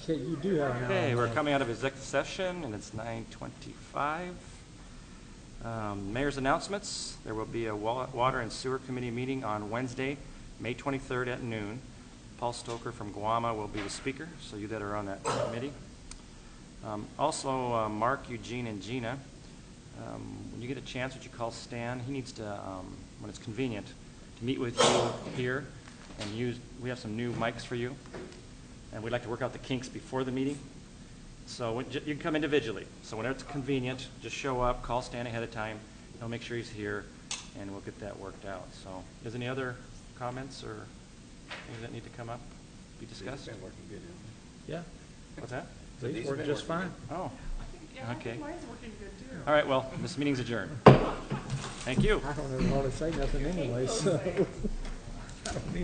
Okay, you do have an hour. Okay, we're left. coming out of executive session, and it's 9:25. Mayor's announcements. There will be a Water and Sewer Committee meeting on Wednesday, May 23rd at noon. Paul Stoker from Guama will be the speaker, so you that are on that committee. Also, Mark, Eugene, and Gina, when you get a chance, would you call Stan? He needs to, when it's convenient, to meet with you here and we have some new mics for you. And we'd like to work out the kinks before the meeting. So you can come individually. So whenever it's convenient, just show up, call Stan ahead of time. He'll make sure he's here, and we'll get that worked out. So is any other comments or things that need to come up, be discussed? These been working good, Yeah, What's that? these these work been just working fine. Oh, Yeah, I okay. think mine's working good too. All right, well, this meeting's adjourned. Thank you. I don't even want to say nothing anyway, so.